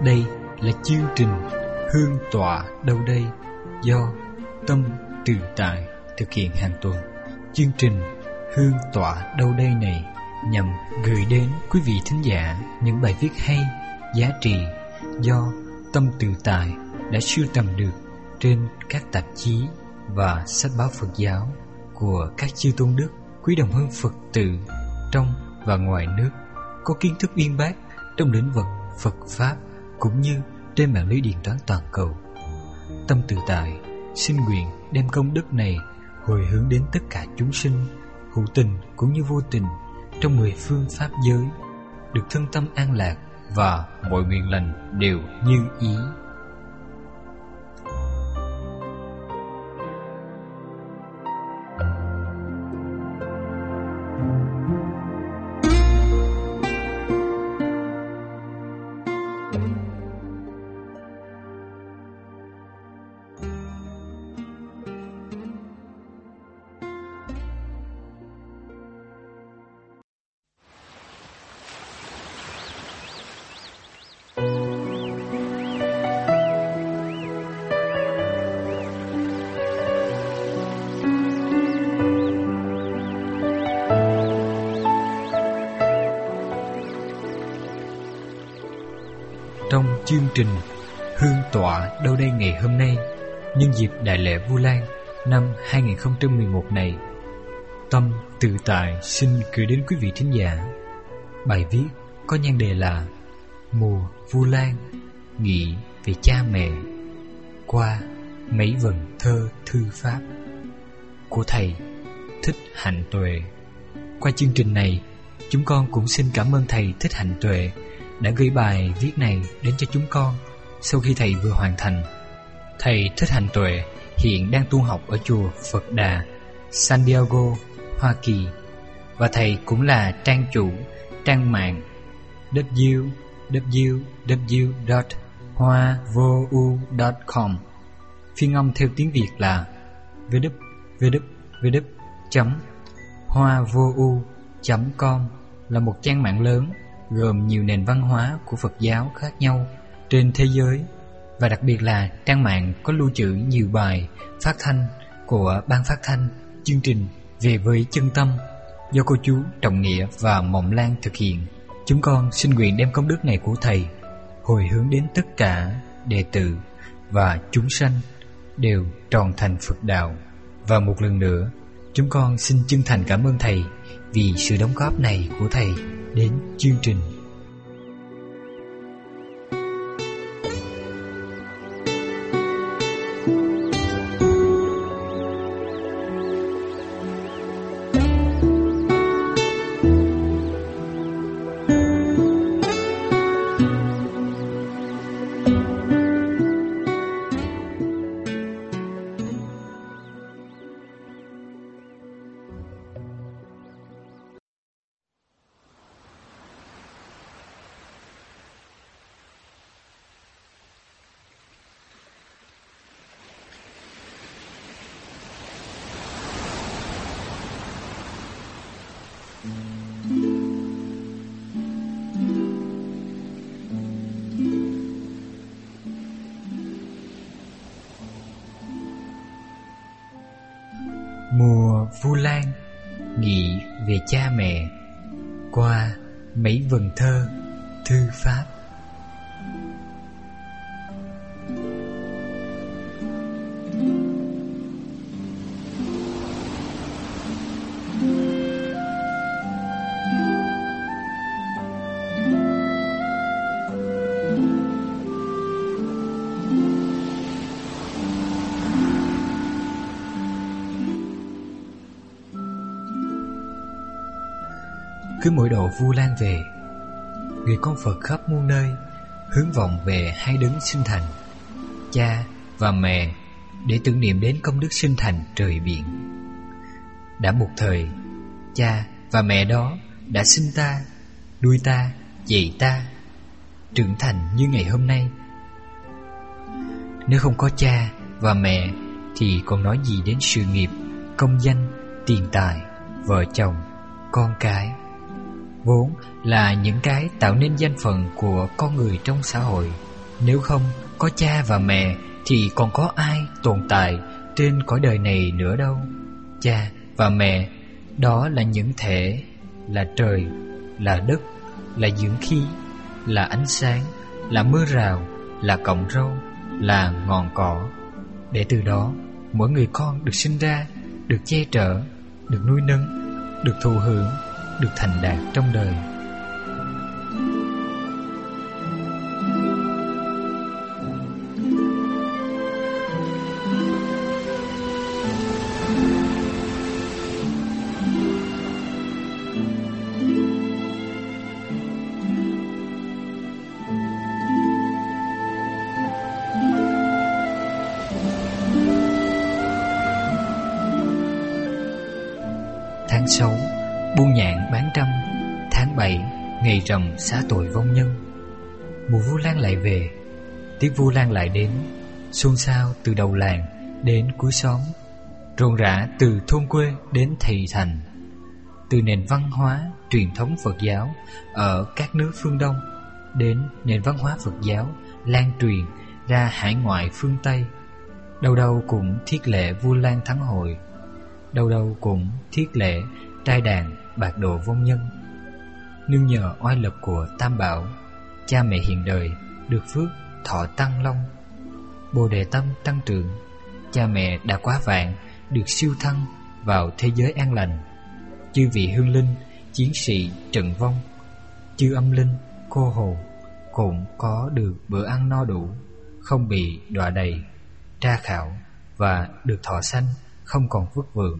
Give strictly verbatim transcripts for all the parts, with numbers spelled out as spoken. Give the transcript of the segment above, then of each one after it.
Đây là chương trình Hương tọa đâu đây do Tâm Tự Tại thực hiện hàng tuần. Chương trình Hương tọa đâu đây này nhằm gửi đến quý vị thính giả những bài viết hay, giá trị do Tâm Tự Tại đã sưu tầm được trên các tạp chí và sách báo Phật giáo của các chư tôn đức, quý đồng hương Phật tử trong và ngoài nước, có kiến thức uyên bác trong lĩnh vực Phật Pháp cũng như trên mạng lưới điện toán toàn cầu. Tâm Tự Tại xin nguyện đem công đức này hồi hướng đến tất cả chúng sinh, hữu tình cũng như vô tình trong mười phương Pháp giới, được thân tâm an lạc và mọi nguyện lành đều như ý. Trong chương trình Hương tọa đâu đây ngày hôm nay, nhân dịp Đại lễ Vu Lan năm hai không một một này, Tâm Tự Tại xin gửi đến quý vị thính giả bài viết có nhan đề là Mùa Vu Lan nghĩ về cha mẹ qua mấy vần thơ thư pháp của thầy Thích Hạnh Tuệ. Qua chương trình này, chúng con cũng xin cảm ơn thầy Thích Hạnh Tuệ đã gửi bài viết này đến cho chúng con sau khi thầy vừa hoàn thành. Thầy Thích Hạnh Tuệ hiện đang tu học ở chùa Phật Đà, San Diego, Hoa Kỳ, và thầy cũng là trang chủ trang mạng w w w chấm hoa vô u chấm com. Phiên âm theo tiếng Việt là w w w chấm hoa vô u chấm com, là một trang mạng lớn gồm nhiều nền văn hóa của Phật giáo khác nhau trên thế giới, và đặc biệt là trang mạng có lưu trữ nhiều bài phát thanh của ban phát thanh chương trình Về với Chân Tâm do cô chú Trọng Nghĩa và Mộng Lan thực hiện. Chúng con xin nguyện đem công đức này của thầy hồi hướng đến tất cả đệ tử và chúng sanh đều tròn thành Phật đạo. Và một lần nữa, chúng con xin chân thành cảm ơn thầy vì sự đóng góp này của thầy đến chương trình. Mùa Vu Lan nghĩ về cha mẹ qua mấy vần thơ thư pháp. Cứ mỗi độ Vu Lan về, người con Phật khắp muôn nơi hướng vọng về hai đấng sinh thành, cha và mẹ, để tưởng niệm đến công đức sinh thành trời biển. Đã một thời, cha và mẹ đó đã sinh ta, nuôi ta, dạy ta, trưởng thành như ngày hôm nay. Nếu không có cha và mẹ thì còn nói gì đến sự nghiệp, công danh, tiền tài, vợ chồng, con cái, vốn là những cái tạo nên danh phận của con người trong xã hội. Nếu không có cha và mẹ thì còn có ai tồn tại trên cõi đời này nữa đâu. Cha và mẹ đó là những thể, là trời, là đất, là dưỡng khí, là ánh sáng, là mưa rào, là cọng râu, là ngọn cỏ. Để từ đó mỗi người con được sinh ra, được che chở, được nuôi nấng, được thụ hưởng, được thành đạt trong đời. Tháng sáu, buôn nhạn bán trăm. Tháng bảy, ngày rằm xá tội vong nhân. Mùa Vu Lan lại về, tiết Vu Lan lại đến, xôn xao từ đầu làng đến cuối xóm, rộn rã từ thôn quê đến thị thành. Từ nền văn hóa truyền thống Phật giáo ở các nước phương Đông đến nền văn hóa Phật giáo lan truyền ra hải ngoại phương Tây. Đâu đâu cũng thiết lệ Vu Lan thắng hội, đâu đâu cũng thiết lệ trai đàn bạc độ vong nhân. Nương nhờ oai lực của Tam Bảo, cha mẹ hiền đời được phước thọ tăng long, bồ đề tâm tăng trưởng. Cha mẹ đã quá vạn được siêu thăng vào thế giới an lành. Chư vị hương linh, chiến sĩ trận vong, chư âm linh, cô hồn cũng có được bữa ăn no đủ, không bị đọa đầy, tra khảo và được thọ sanh, không còn vất vưởng.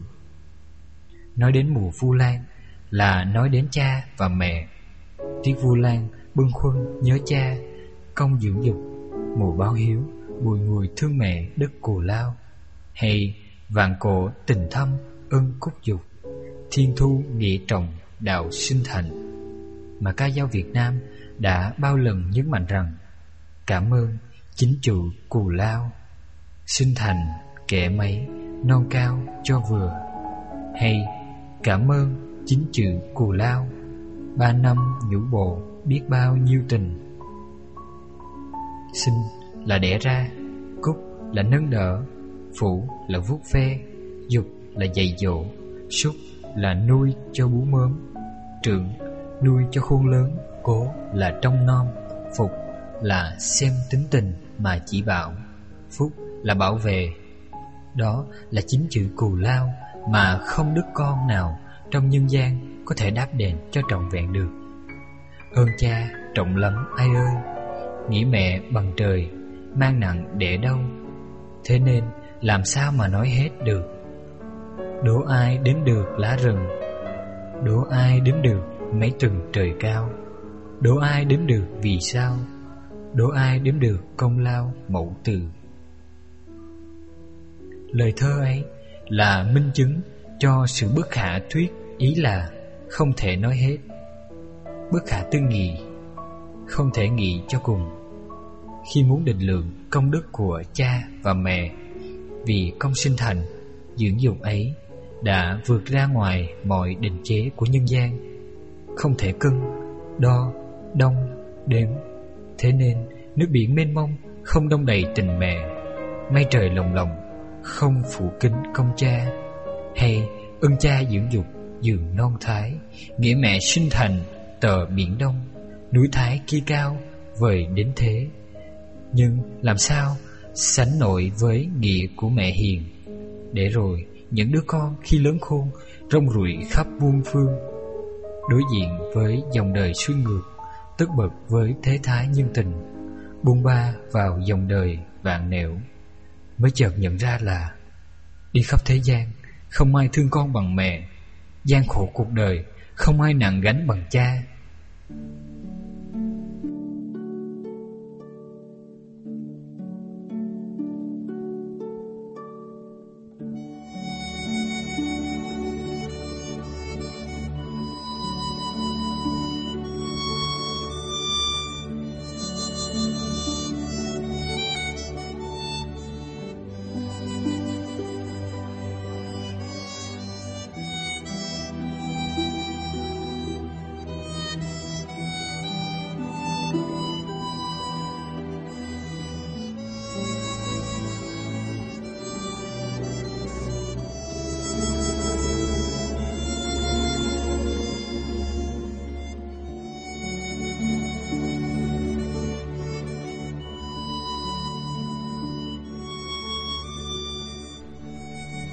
Nói đến mùa Vu Lan là nói đến cha và mẹ. Tiết Vu Lan bâng khuâng nhớ cha, công dưỡng dục, mùa báo hiếu, bùi ngùi thương mẹ đất cù lao. Hay vạn cổ tình thâm ân cúc dục, thiên thu nghĩa trọng đạo sinh thành. Mà ca dao Việt Nam đã bao lần nhấn mạnh rằng cảm ơn chính chủ cù lao, sinh thành kẻ mấy non cao cho vừa. Hay cảm ơn chính chữ cù lao, ba năm nhũ bộ biết bao nhiêu tình. Sinh là đẻ ra, cúc là nâng đỡ, phủ là vuốt ve, dục là dạy dỗ, súc là nuôi cho bú mớm, trưởng nuôi cho khôn lớn, cố là trông nom, phục là xem tính tình mà chỉ bảo, phúc là bảo vệ. Đó là chính chữ cù lao mà không đứa con nào trong nhân gian có thể đáp đền cho trọn vẹn được. Ơn cha trọng lắm ai ơi, nghĩ mẹ bằng trời, mang nặng để đâu. Thế nên làm sao mà nói hết được. Đố ai đếm được lá rừng, đố ai đếm được mấy tầng trời cao, đố ai đếm được vì sao, đố ai đếm được công lao mẫu tử. Lời thơ ấy là minh chứng cho sự bất khả thuyết, ý là không thể nói hết, bất khả tư nghị, không thể nghĩ cho cùng. Khi muốn định lượng công đức của cha và mẹ vì công sinh thành, dưỡng dục ấy đã vượt ra ngoài mọi định chế của nhân gian, không thể cân, đo, đong, đếm. Thế nên nước biển mênh mông không đong đầy tình mẹ, mây trời lồng lộng không phủ kính công cha. Hay ơn cha dưỡng dục giường non thái, nghĩa mẹ sinh thành tờ biển đông, núi Thái kia cao vời đến thế. Nhưng làm sao sánh nổi với nghĩa của mẹ hiền. Để rồi những đứa con khi lớn khôn rong ruổi khắp muôn phương, đối diện với dòng đời xuôi ngược, tất bật với thế thái nhân tình, buông ba vào dòng đời vạn nẻo, mới chợt nhận ra là đi khắp thế gian không ai thương con bằng mẹ, gian khổ cuộc đời không ai nặng gánh bằng cha.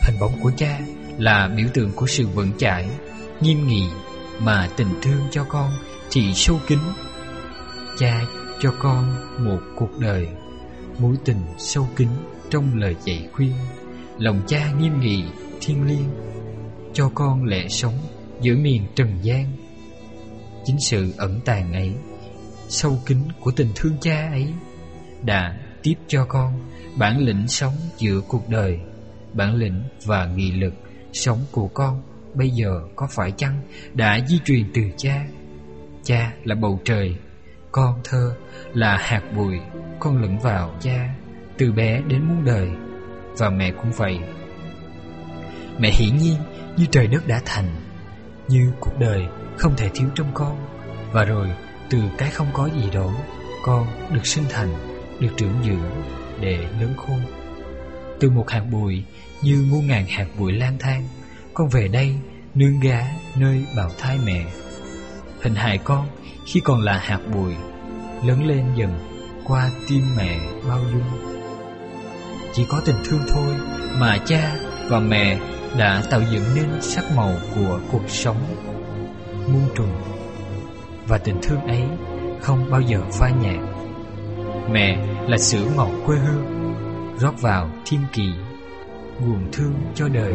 Hình bóng của cha là biểu tượng của sự vững chãi, nghiêm nghị, mà tình thương cho con thì sâu kín. Cha cho con một cuộc đời, mối tình sâu kín trong lời dạy khuyên. Lòng cha nghiêm nghị, thiêng liêng, cho con lẽ sống giữa miền trần gian. Chính sự ẩn tàng ấy, sâu kín của tình thương cha ấy, đã tiếp cho con bản lĩnh sống giữa cuộc đời. Bản lĩnh và nghị lực sống của con bây giờ có phải chăng đã di truyền từ cha? Cha là bầu trời, con thơ là hạt bụi, con lẫn vào cha từ bé đến muôn đời. Và mẹ cũng vậy. Mẹ hiển nhiên như trời đất đã thành, như cuộc đời không thể thiếu trong con. Và rồi từ cái không có gì đó, con được sinh thành, được trưởng dưỡng để lớn khôn. Từ một hạt bụi như muôn ngàn hạt bụi lang thang, con về đây nương gá nơi bào thai mẹ. Hình hài con khi còn là hạt bụi, lớn lên dần qua tim mẹ bao dung. Chỉ có tình thương thôi mà cha và mẹ đã tạo dựng nên sắc màu của cuộc sống muôn trùng. Và tình thương ấy không bao giờ phai nhạt. Mẹ là sữa ngọt quê hương, rót vào thiên kỳ, nguồn thương cho đời.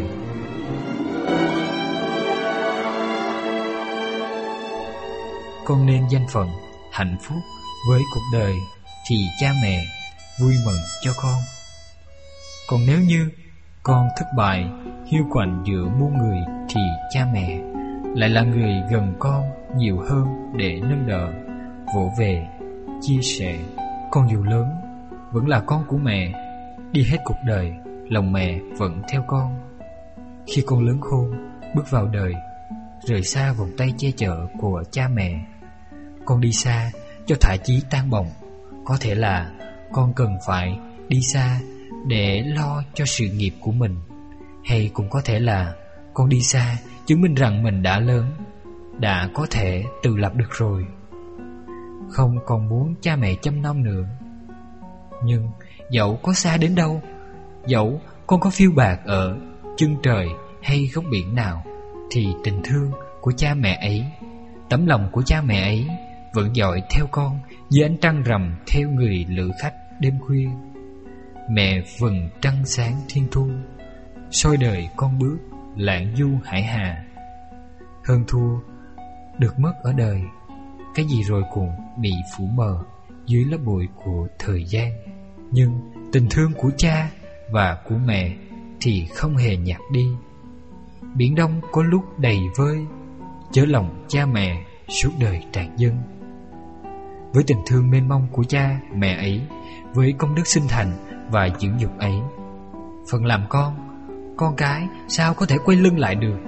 Con nên danh phận hạnh phúc với cuộc đời thì cha mẹ vui mừng cho con. Còn nếu như con thất bại, hiu quạnh giữa muôn người thì cha mẹ lại là người gần con nhiều hơn để nâng đỡ, vỗ về, chia sẻ. Con dù lớn vẫn là con của mẹ, đi hết cuộc đời lòng mẹ vẫn theo con. Khi con lớn khôn bước vào đời, rời xa vòng tay che chở của cha mẹ, con đi xa cho thải chí tan bồng. Có thể là con cần phải đi xa để lo cho sự nghiệp của mình, hay cũng có thể là con đi xa chứng minh rằng mình đã lớn, đã có thể tự lập được rồi, không còn muốn cha mẹ chăm nom nữa. Nhưng dẫu có xa đến đâu, dẫu con có phiêu bạt ở chân trời hay góc biển nào, thì tình thương của cha mẹ ấy, tấm lòng của cha mẹ ấy vẫn dõi theo con như ánh trăng rằm theo người lữ khách đêm khuya. Mẹ vầng trăng sáng thiên thu, soi đời con bước lãng du hải hà. Hơn thua được mất ở đời, cái gì rồi cũng bị phủ mờ dưới lớp bụi của thời gian. Nhưng tình thương của cha và của mẹ thì không hề nhạt đi. Biển Đông có lúc đầy vơi, chớ lòng cha mẹ suốt đời tràn dâng. Với tình thương mênh mông của cha mẹ ấy, với công đức sinh thành và dưỡng dục ấy, phần làm con, con cái sao có thể quay lưng lại được.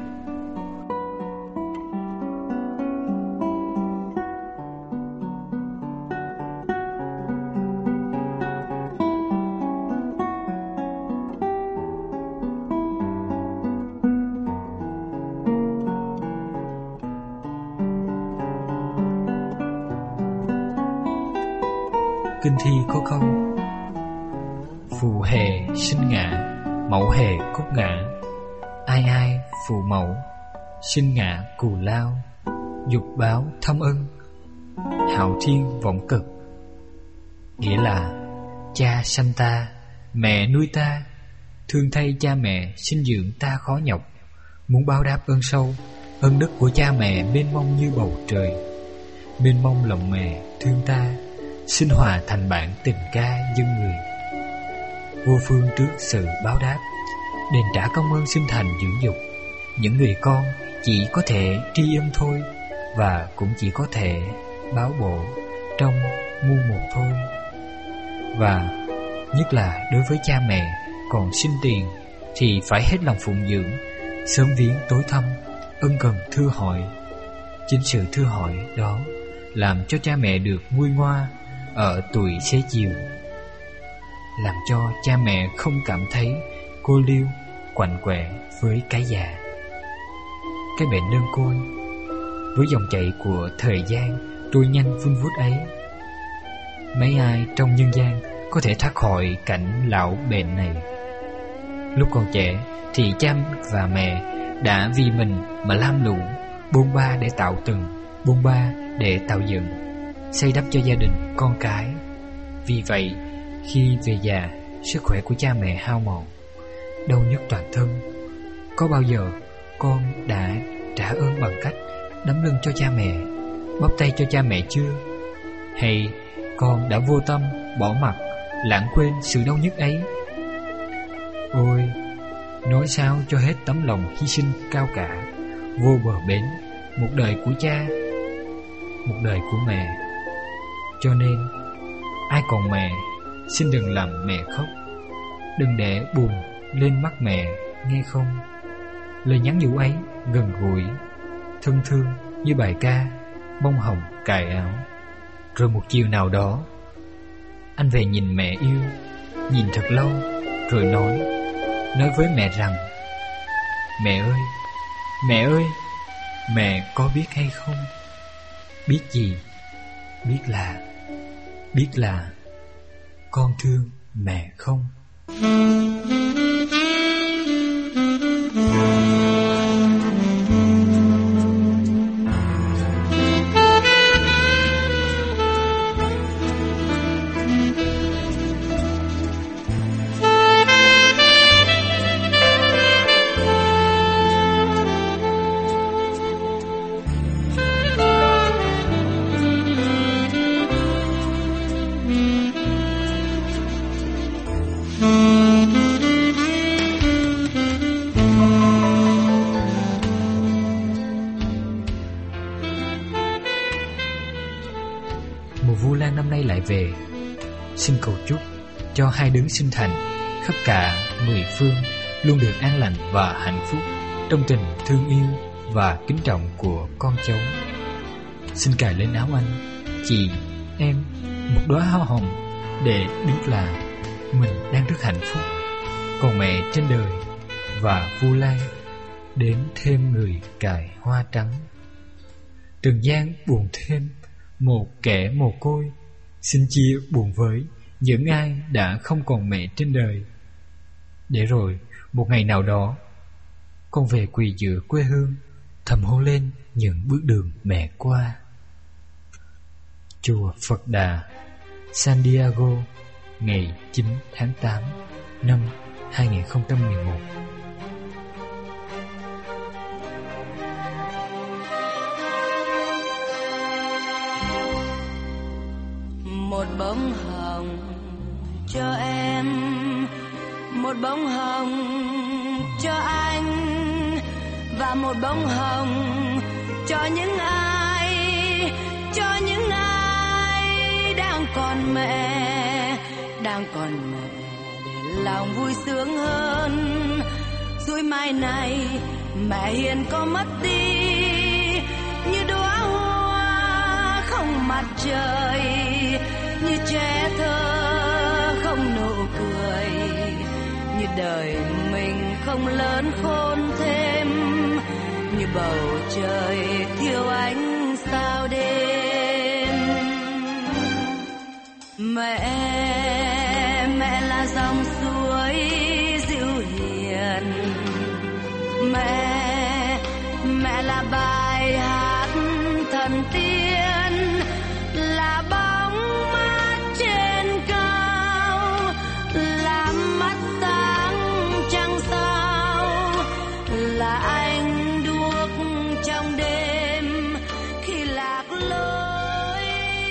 Kinh thi có câu: phụ hề sinh ngạ, mẫu hề cốt ngã. Ai ai phụ mẫu, sinh ngạ cù lao. Dục báo thâm ân, hạo thiên vọng cực. Nghĩa là cha sanh ta, mẹ nuôi ta, thương thay cha mẹ sinh dưỡng ta khó nhọc. Muốn báo đáp ơn sâu, ơn đức của cha mẹ mênh mông như bầu trời. Mênh mông lòng mẹ thương ta, xin hòa thành bản tình ca dân người. Vô phương trước sự báo đáp, đền trả công ơn sinh thành dưỡng dục. Những người con chỉ có thể tri ân thôi, và cũng chỉ có thể báo bổ trong muôn một thôi. Và nhất là đối với cha mẹ còn sinh tiền thì phải hết lòng phụng dưỡng, sớm viếng tối thăm, ân cần thưa hỏi. Chính sự thưa hỏi đó làm cho cha mẹ được nguôi ngoa ở tuổi xế chiều, làm cho cha mẹ không cảm thấy cô liêu quạnh quẹ với cái già, cái bệnh đơn côi. Với dòng chảy của thời gian trôi nhanh vun vút ấy, mấy ai trong nhân gian có thể thoát khỏi cảnh lão bệnh này. Lúc còn trẻ thì cha và mẹ đã vì mình mà lam lũ, bôn ba để tạo từng, bôn ba để tạo dựng, xây đắp cho gia đình con cái. Vì vậy, khi về già, sức khỏe của cha mẹ hao mòn, đau nhức toàn thân, có bao giờ con đã trả ơn bằng cách đấm lưng cho cha mẹ, bóp tay cho cha mẹ chưa? Hay con đã vô tâm, bỏ mặc, lãng quên sự đau nhức ấy? Ôi, nói sao cho hết tấm lòng hy sinh cao cả, vô bờ bến, một đời của cha, một đời của mẹ. Cho nên, ai còn mẹ, xin đừng làm mẹ khóc, đừng để buồn lên mắt mẹ, nghe không? Lời nhắn nhủ ấy gần gũi, thân thương như bài ca Bông hồng cài áo. Rồi một chiều nào đó, anh về nhìn mẹ yêu, nhìn thật lâu, rồi nói Nói với mẹ rằng: Mẹ ơi, mẹ ơi, mẹ có biết hay không? Biết gì? Biết là Biết là con thương mẹ không? Mùa Vu Lan năm nay lại về. Xin cầu chúc cho hai đấng sinh thành khắp cả mười phương luôn được an lành và hạnh phúc trong tình thương yêu và kính trọng của con cháu. Xin cài lên áo anh, chị, em một đóa hoa hồng để biết là mình đang rất hạnh phúc. Còn mẹ trên đời và Vu Lan đến thêm người cài hoa trắng. Trần gian buồn thêm một kẻ mồ côi, xin chia buồn với những ai đã không còn mẹ trên đời. Để rồi một ngày nào đó, con về quỳ giữa quê hương, thầm hô lên những bước đường mẹ qua. Chùa Phật Đà, San Diego, ngày chín tháng tám năm hai nghìn không trăm mười một. Một bông hồng cho em, một bông hồng cho anh, và một bông hồng cho những ai, cho những ai đang còn mẹ, đang còn mẹ, để lòng vui sướng hơn. Rồi mai này mẹ hiền có mất đi, như đóa hoa không mặt trời, như trẻ thơ không nụ cười, như đời mình không lớn khôn thêm, như bầu trời thiếu ánh sao đêm. Mẹ, mẹ là dòng suối dịu hiền, mẹ, mẹ là bài hát thần tiên, là bóng mát trên cao, là mắt sáng trăng sao, là ánh đuốc trong đêm khi lạc lối.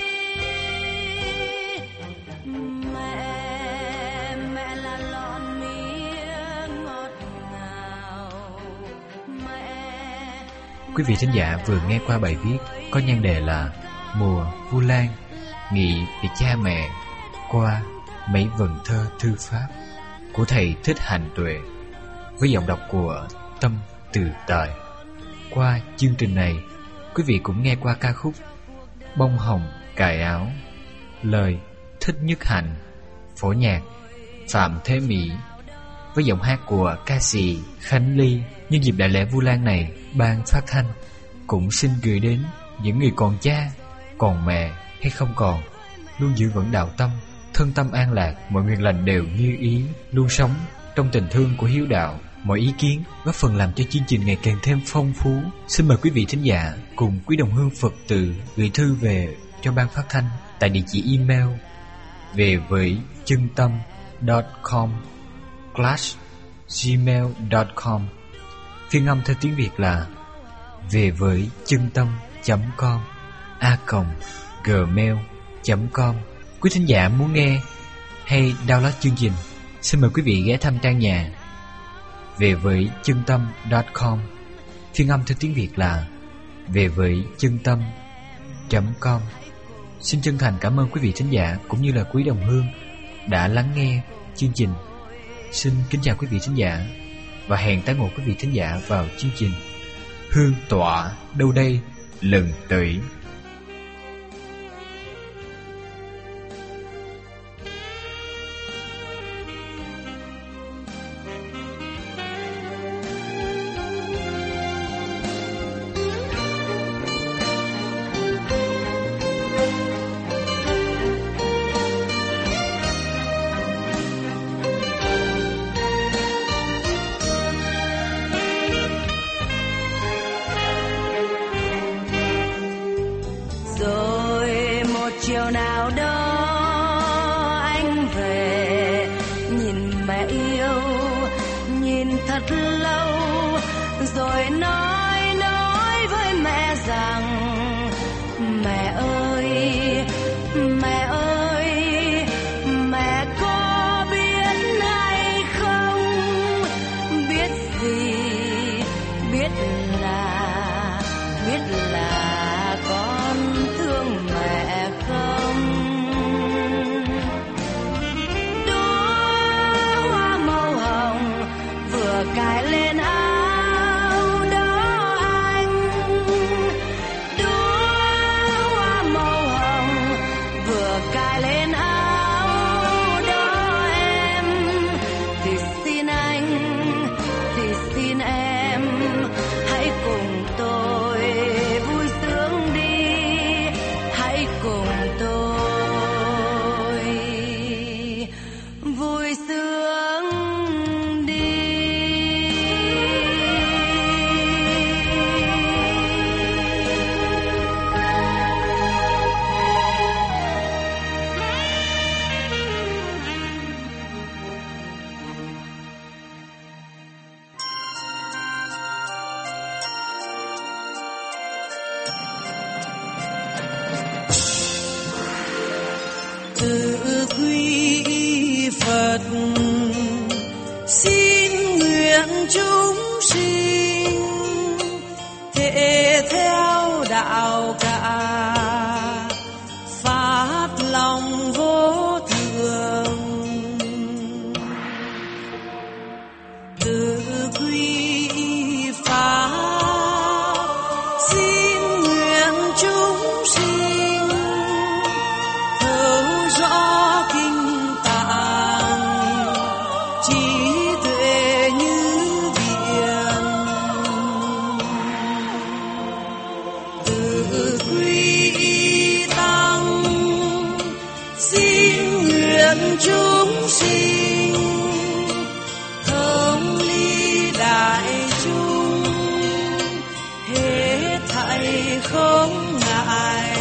Mẹ, mẹ là lon mía ngọt ngào. Mẹ. Quý vị thính giả vừa nghe qua bài viết có nhan đề là Mùa Vu Lan, nghĩ về cha mẹ, qua mấy vần thơ thư pháp của thầy Thích Hạnh Tuệ, với giọng đọc của Tâm Từ Tài. Qua chương trình này, quý vị cũng nghe qua ca khúc Bông hồng cài áo, lời Thích Nhất Hạnh, phổ nhạc Phạm Thế Mỹ, với giọng hát của ca sĩ Khánh Ly. Nhân dịp đại lễ Vu Lan này, ban phát thanh cũng xin gửi đến những người còn cha, còn mẹ hay không còn, luôn giữ vững đạo tâm, thân tâm an lạc, mọi nguyện lành đều như ý, luôn sống trong tình thương của hiếu đạo. Mọi ý kiến góp phần làm cho chương trình ngày càng thêm phong phú. Xin mời quý vị thính giả cùng quý đồng hương Phật tử gửi thư về cho ban phát thanh tại địa chỉ email về với chân tâm com slash gmail com. Phiên âm theo tiếng Việt là về với chân tâm com a còng gmail com. Quý thính giả muốn nghe hay download chương trình, xin mời quý vị ghé thăm trang nhà về với chân tâm com. Phiên âm theo tiếng Việt là về với chân tâm com. Xin chân thành cảm ơn quý vị thính giả cũng như là quý đồng hương đã lắng nghe chương trình. Xin kính chào quý vị thính giả và hẹn tái ngộ quý vị thính giả vào chương trình Hương Tọa Đâu Đây lần tới. Chiều nào đó anh về, nhìn mẹ yêu, nhìn thật lâu, rồi nói nói với mẹ rằng mẹ ơi, mẹ ơi, mẹ có biết hay không, biết gì, biết là, biết là con thương mẹ không. Đóa hoa màu hồng vừa cài lên áo đó anh, đóa hoa màu hồng vừa cài lên áo đó em, thì xin anh, thì xin em hãy cùng tôi vui sướng đi, hãy cùng tôi vui sướng đi. Tự quy Phật xin nguyện chúng sinh thể theo đạo cả, phát lòng vô thường. Tự quy Pháp xin nguyện chúng sinh thấu rõ kinh tạng, trí tuệ như biển. Tự quy tăng xin nguyện chúng sinh thống ly đại chúng, hết thảy không ngại.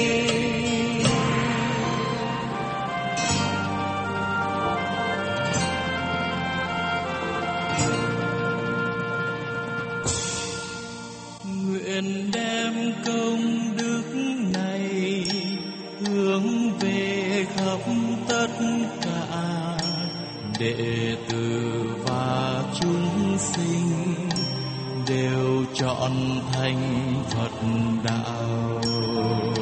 Nguyện đem công đức này hướng về khắp tất cả đệ tử và chúng sinh đều trọn thành Phật đạo.